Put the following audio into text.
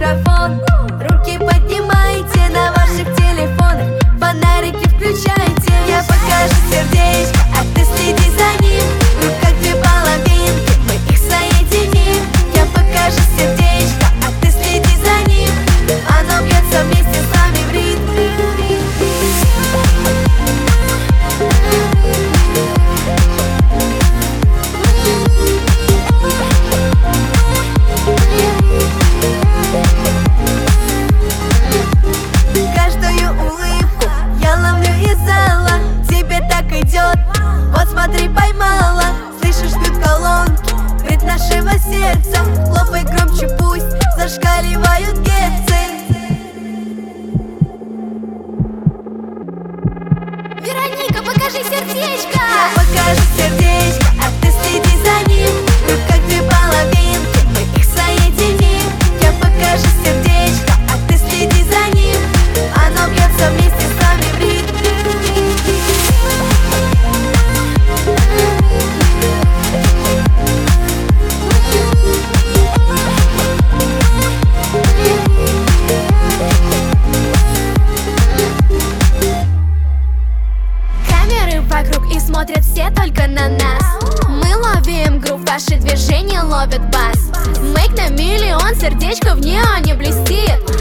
микрофон. Руки поднимайте на ваших телефонах, фонарики включайте. Я покажу сердечко, а ты следи за ним. В руках две половинки, мы их соединим. Я покажу сердечко, а ты следи за ним. Оно бьется вместе с нами в ритм. Каждую улыбку я ловлю из зала. Тебе так идет, вот смотри, поймала. Слышишь, бьют колонки, ритм нашего сердца. Хлопай громче, пусть зашкаливают герцы. Вероника, покажи сердечко. Я покажу сердечко, а ты следи за ним. В руках две половинки, мы их соединим. Я покажу сердечко, а ты следи за ним. Оно бьется вместе с нами в ритм. Камеры вокруг и смотрят все только на нас. Мы ловим грув, ваши движения ловят бас. Мейк на миллион, сердечко в неоне блестит.